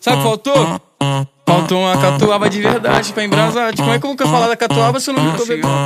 Sabe o que faltou? Faltou uma catuaba de verdade pra embrasar. Como é que eu vou falar da catuaba se eu não tô bebendo?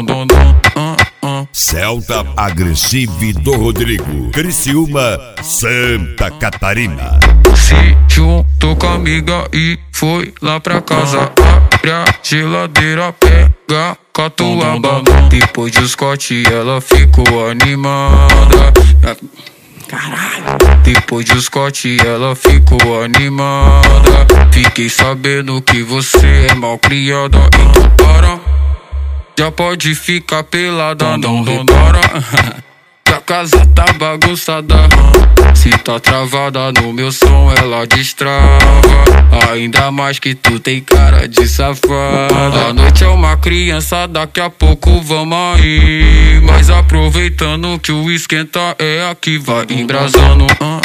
Celta Agressive do Rodrigo, Criciúma, Santa Catarina. Se juntou com a amiga e foi lá pra casa. Abre a geladeira, pega catuaba. Depois de Scott ela ficou animada. Caralho. Depois de Scott ela ficou animada. Fiquei sabendo que você é mal criada. Então para, já pode ficar pelada, não repara. Que a casa tá bagunçada. Se tá travada no meu som ela destrava. Ainda mais que tu tem cara de safada. A noite é uma criança, daqui a pouco vamos aí. Mas aproveitando que o esquenta é aqui, vai embrasando.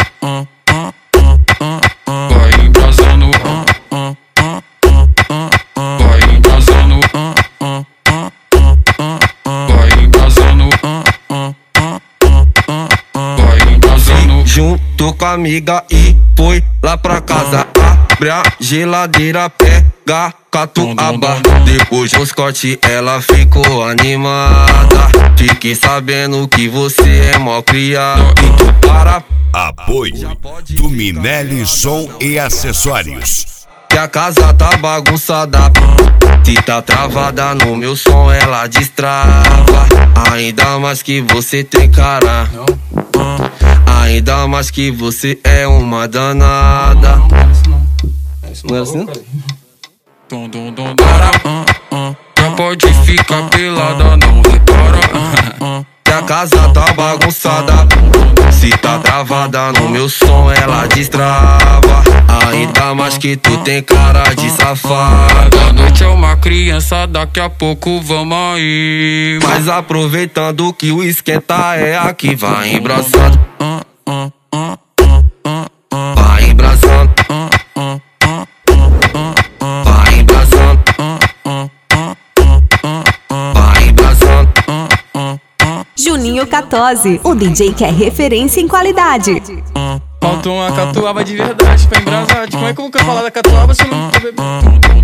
Vai embrasando. Vai embrasando. Vai embrasando. Vai embrasando. Juntou com a amiga e foi lá pra casa. Abre a geladeira, pega catuaba. Depois do Scott ela ficou animada. Fiquei sabendo que você é mó criado. Então para, Apoio Tuminelli Som e Acessórios. que a casa tá bagunçada. Se tá travada no meu som ela destrava. Ainda mais que você tem cara. Ainda mais que você é uma danada. Não é assim? Já pode ficar pelada, não repara. Que a casa tá bagunçada. Se tá travada no meu som ela destrava. Ainda mais que tu tem cara de safada. A noite é uma criança, daqui a pouco vamos aí. Mas aproveitando que o esquenta é aqui, vai embraçando. Vai embraçando. Vai embraçando. Vai embraçando. Juninho Catose, o DJ que é referência em qualidade. Faltou uma catuaba de verdade pra embrasar. Como é que eu vou falar da catuaba se eu não tô bebendo?